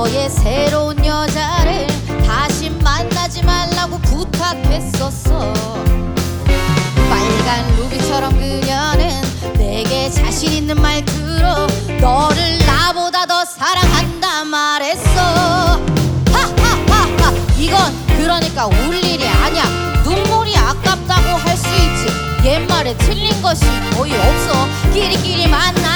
너의 새로운 여자를 다시 만나지 말라고 부탁했었어. 빨간 루비처럼 그녀는 내게 자신 있는 말투로 너를 나보다 더 사랑한다 말했어. 하하하하. 이건 그러니까 울 일이 아니야. 눈물이 아깝다고 할 수 있지. 옛말에 틀린 것이 거의 없어. 끼리끼리 만나